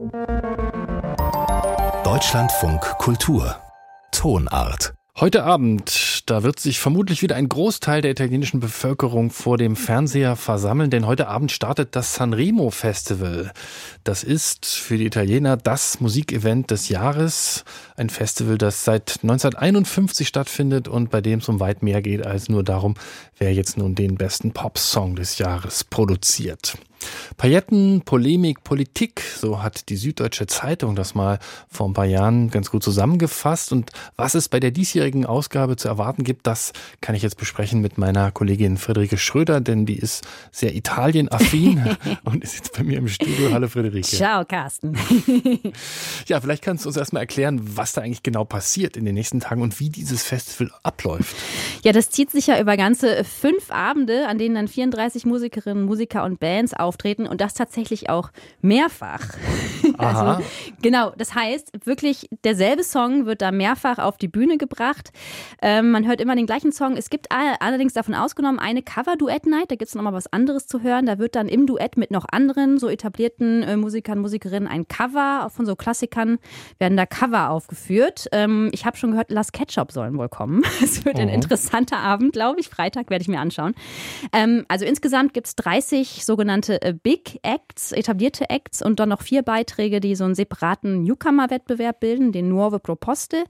Deutschlandfunk Kultur Tonart. Heute Abend, da wird sich vermutlich wieder ein Großteil der italienischen Bevölkerung vor dem Fernseher versammeln, denn heute Abend startet das Sanremo Festival. Das ist für die Italiener das Musikevent des Jahres. Ein Festival, das seit 1951 stattfindet und bei dem es um weit mehr geht als nur darum, wer jetzt nun den besten Popsong des Jahres produziert. Pailletten, Polemik, Politik, so hat die Süddeutsche Zeitung das mal vor ein paar Jahren ganz gut zusammengefasst. Und was es bei der diesjährigen Ausgabe zu erwarten gibt, das kann ich jetzt besprechen mit meiner Kollegin Friederike Schröder, denn die ist sehr Italien-affin und ist jetzt bei mir im Studio. Hallo Friederike. Ciao Carsten. Ja, vielleicht kannst du uns erstmal erklären, was da eigentlich genau passiert in den nächsten Tagen und wie dieses Festival abläuft. Ja, das zieht sich ja über ganze 5 Abende, an denen dann 34 Musiker und Bands auftreten und das tatsächlich auch mehrfach. Aha. Also, genau, das heißt wirklich derselbe Song wird da mehrfach auf die Bühne gebracht. Man hört immer den gleichen Song. Es gibt allerdings davon ausgenommen eine Cover-Duett-Night, da gibt es nochmal was anderes zu hören. Da wird dann im Duett mit noch anderen, so etablierten Musikern, Musikerinnen ein Cover, auch von so Klassikern werden da Cover aufgeführt. Ich habe schon gehört, Las Ketchup sollen wohl kommen. Es wird ein interessanter Abend, glaube ich. Freitag werde ich mir anschauen. Also insgesamt gibt es 30 sogenannte Big Acts, etablierte Acts und dann noch 4 Beiträge, die so einen separaten Newcomer-Wettbewerb bilden, den Nuove Proposte.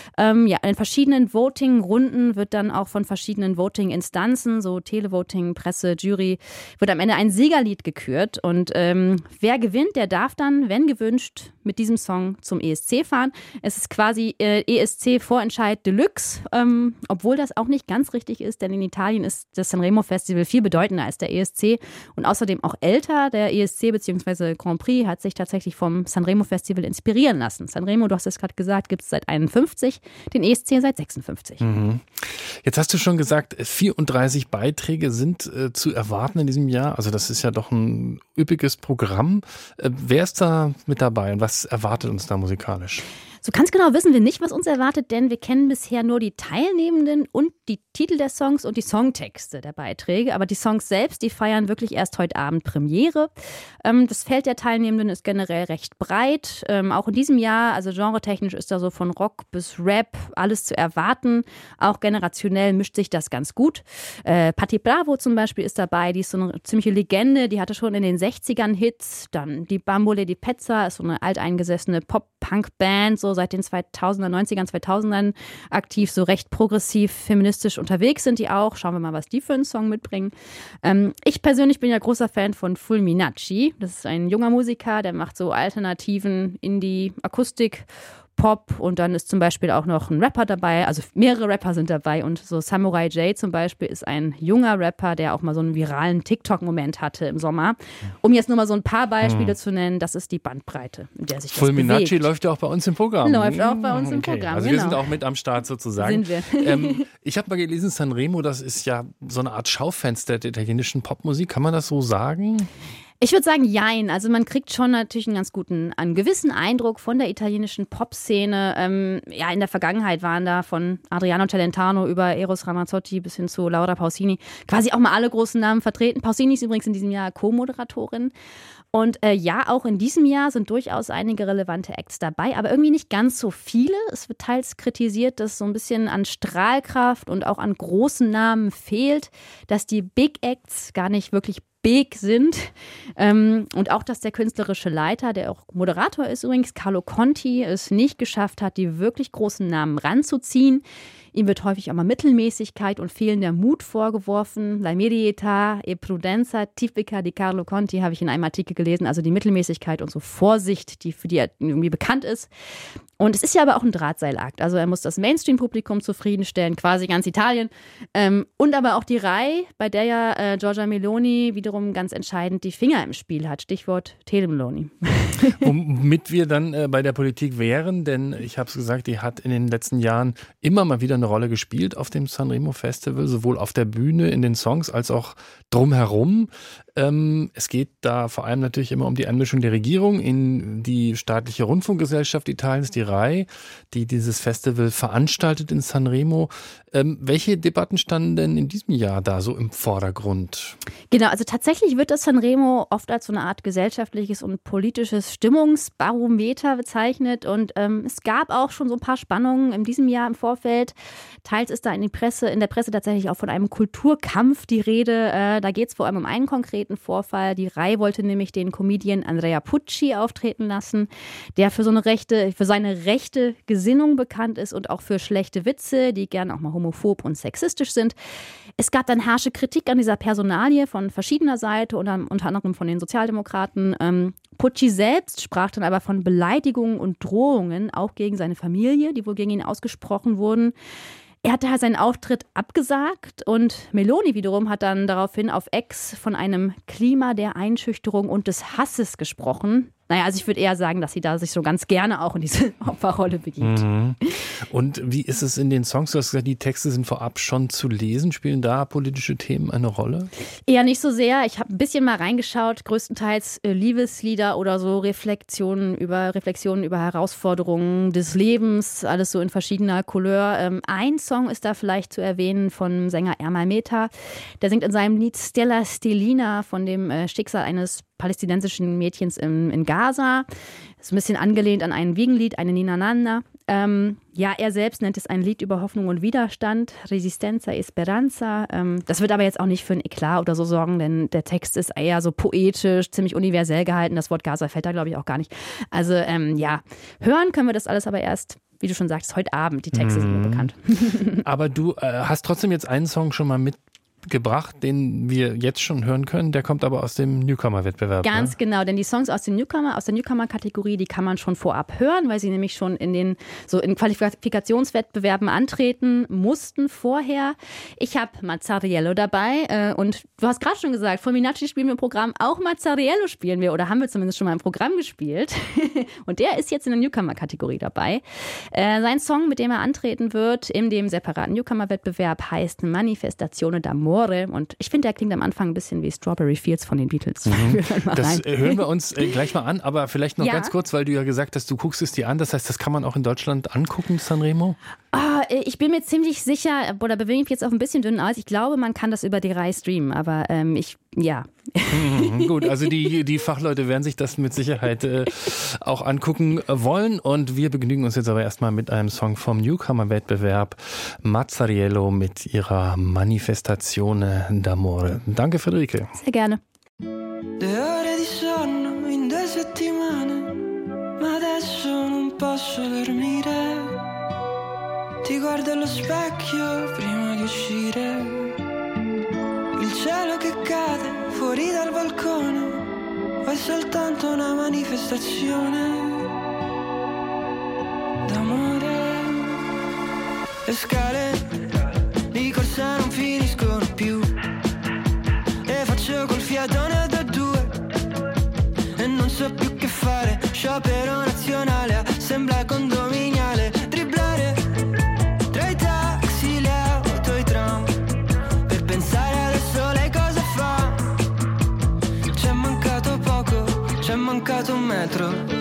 In verschiedenen Voting-Runden wird dann auch von verschiedenen Voting-Instanzen, so Televoting, Presse, Jury, wird am Ende ein Siegerlied gekürt und wer gewinnt, der darf dann, wenn gewünscht, mit diesem Song zum ESC fahren. Es ist quasi ESC-Vorentscheid Deluxe, obwohl das auch nicht ganz richtig ist, denn in Italien ist das Sanremo Festival viel bedeutender als der ESC und außerdem auch älter. Der ESC bzw. Grand Prix hat sich tatsächlich vom Sanremo Festival inspirieren lassen. Sanremo, du hast es gerade gesagt, gibt es seit 51, den ESC seit 56. Mhm. Jetzt hast du schon gesagt, 34 Beiträge sind zu erwarten in diesem Jahr. Also das ist ja doch ein üppiges Programm. Wer ist da mit dabei und was erwartet uns da musikalisch? So ganz genau wissen wir nicht, was uns erwartet, denn wir kennen bisher nur die Teilnehmenden und die Titel der Songs und die Songtexte der Beiträge. Aber die Songs selbst, die feiern wirklich erst heute Abend Premiere. Das Feld der Teilnehmenden ist generell recht breit. Auch in diesem Jahr, also genretechnisch ist da so von Rock bis Rap alles zu erwarten. Auch generationell mischt sich das ganz gut. Patti Bravo zum Beispiel ist dabei, die ist so eine ziemliche Legende. Die hatte schon in den 60ern Hits. Dann die Bambole di Pezza ist so eine alteingesessene Pop-Punk-Band, so seit den 2000er, 90ern, 2000ern aktiv, so recht progressiv, feministisch unterwegs sind die auch. Schauen wir mal, was die für einen Song mitbringen. Ich persönlich bin ja großer Fan von Fulminacci. Das ist ein junger Musiker, der macht so alternativen Indie, Akustik, Pop und dann ist zum Beispiel auch noch ein Rapper dabei, also mehrere Rapper sind dabei und so Samurai J zum Beispiel ist ein junger Rapper, der auch mal so einen viralen TikTok-Moment hatte im Sommer. Um jetzt nur mal so ein paar Beispiele zu nennen, das ist die Bandbreite, in der sich das Fulminacci bewegt. läuft ja auch bei uns im Programm. Läuft auch bei uns im Programm, Also wir sind auch mit am Start sozusagen. Sind wir. Ich habe mal gelesen, Sanremo, das ist ja so eine Art Schaufenster der italienischen Popmusik. Kann man das so sagen? Ich würde sagen, jein. Also man kriegt schon natürlich einen gewissen Eindruck von der italienischen Popszene. In der Vergangenheit waren da von Adriano Celentano über Eros Ramazzotti bis hin zu Laura Pausini quasi auch mal alle großen Namen vertreten. Pausini ist übrigens in diesem Jahr Co-Moderatorin. Und auch in diesem Jahr sind durchaus einige relevante Acts dabei, aber irgendwie nicht ganz so viele. Es wird teils kritisiert, dass so ein bisschen an Strahlkraft und auch an großen Namen fehlt, dass die Big Acts gar nicht wirklich big sind und auch, dass der künstlerische Leiter, der auch Moderator ist übrigens, Carlo Conti, es nicht geschafft hat, die wirklich großen Namen ranzuziehen. Ihm wird häufig auch mal Mittelmäßigkeit und fehlender Mut vorgeworfen. La medietà e prudenza tipica di Carlo Conti habe ich in einem Artikel gelesen, also die Mittelmäßigkeit und so Vorsicht, die für die er irgendwie bekannt ist. Und es ist ja aber auch ein Drahtseilakt. Also er muss das Mainstream-Publikum zufriedenstellen, quasi ganz Italien. Und aber auch die Rai, bei der ja Giorgia Meloni wiederum ganz entscheidend die Finger im Spiel hat. Stichwort Telemeloni. Womit wir dann bei der Politik wären, denn ich habe es gesagt, die hat in den letzten Jahren immer mal wieder eine Rolle gespielt auf dem Sanremo Festival, sowohl auf der Bühne, in den Songs, als auch drumherum. Es geht da vor allem natürlich immer um die Einmischung der Regierung in die staatliche Rundfunkgesellschaft Italiens, die RAI, die dieses Festival veranstaltet in Sanremo. Welche Debatten standen denn in diesem Jahr da so im Vordergrund? Genau, also tatsächlich wird das Sanremo oft als so eine Art gesellschaftliches und politisches Stimmungsbarometer bezeichnet und es gab auch schon so ein paar Spannungen in diesem Jahr im Vorfeld. Teils ist da in der Presse tatsächlich auch von einem Kulturkampf die Rede. Da geht es vor allem um einen konkreten Vorfall. Die RAI wollte nämlich den Comedian Andrea Pucci auftreten lassen, der für seine rechte Gesinnung bekannt ist und auch für schlechte Witze, die gerne auch mal homophob und sexistisch sind. Es gab dann harsche Kritik an dieser Personalie von verschiedener Seite und unter anderem von den Sozialdemokraten. Pucci selbst sprach dann aber von Beleidigungen und Drohungen, auch gegen seine Familie, die wohl gegen ihn ausgesprochen wurden. Er hat daher seinen Auftritt abgesagt und Meloni wiederum hat dann daraufhin auf X von einem Klima der Einschüchterung und des Hasses gesprochen. Naja, also ich würde eher sagen, dass sie da sich so ganz gerne auch in diese Opferrolle begibt. Mhm. Und wie ist es in den Songs? Du hast gesagt, die Texte sind vorab schon zu lesen. Spielen da politische Themen eine Rolle? Eher nicht so sehr. Ich habe ein bisschen mal reingeschaut, größtenteils Liebeslieder oder so Reflexionen über Herausforderungen des Lebens, alles so in verschiedener Couleur. Ein Song ist da vielleicht zu erwähnen von Sänger Ermal Meta. Der singt in seinem Lied Stella Stellina von dem Schicksal eines palästinensischen Mädchens in Gaza. Das ist ein bisschen angelehnt an ein Wiegenlied, eine Nina Nanna. Er selbst nennt es ein Lied über Hoffnung und Widerstand, Resistenza, Esperanza. Das wird aber jetzt auch nicht für ein Eklat oder so sorgen, denn der Text ist eher so poetisch, ziemlich universell gehalten. Das Wort Gaza fällt da, glaube ich, auch gar nicht. Also hören können wir das alles aber erst, wie du schon sagst, heute Abend. Die Texte sind mir bekannt. Aber du hast trotzdem jetzt einen Song schon mal mitgebracht, den wir jetzt schon hören können. Der kommt aber aus dem Newcomer-Wettbewerb. Ganz genau, denn die Songs aus der Newcomer-Kategorie, die kann man schon vorab hören, weil sie nämlich schon in Qualifikationswettbewerben antreten mussten vorher. Ich habe Mazzariello dabei und du hast gerade schon gesagt, Fulminacci spielen wir im Programm, auch Mazzariello spielen wir oder haben wir zumindest schon mal im Programm gespielt. Und der ist jetzt in der Newcomer-Kategorie dabei. Sein Song, mit dem er antreten wird, in dem separaten Newcomer-Wettbewerb, heißt Manifestazione d'amore. Und ich finde, der klingt am Anfang ein bisschen wie Strawberry Fields von den Beatles. Das hören wir uns gleich mal an, aber vielleicht noch ganz kurz, weil du ja gesagt hast, du guckst es dir an. Das heißt, das kann man auch in Deutschland angucken, Sanremo? Ich bin mir ziemlich sicher, oder bewege mich jetzt auf ein bisschen dünn aus. Ich glaube, man kann das über die RAI streamen, aber Gut, also die Fachleute werden sich das mit Sicherheit auch angucken wollen und wir begnügen uns jetzt aber erstmal mit einem Song vom Newcomer-Wettbewerb Mazzariello mit ihrer Manifestazione d'amore. Danke, Friederike. Sehr gerne. Le ore di sonno in 2 settimane, ma adesso non posso dormire. Ti guardo allo specchio prima di uscire. Il cielo che cade fuori dal balcone, è soltanto una manifestazione d'amore. Le scale di corsa non finiscono più e faccio col fiatone da 2 e non so più che fare. Sciopero nazionale sembra condominiale, dribblare tra i taxi, le auto, i tram, per pensare adesso lei cosa fa. C'è mancato poco, c'è mancato un metro.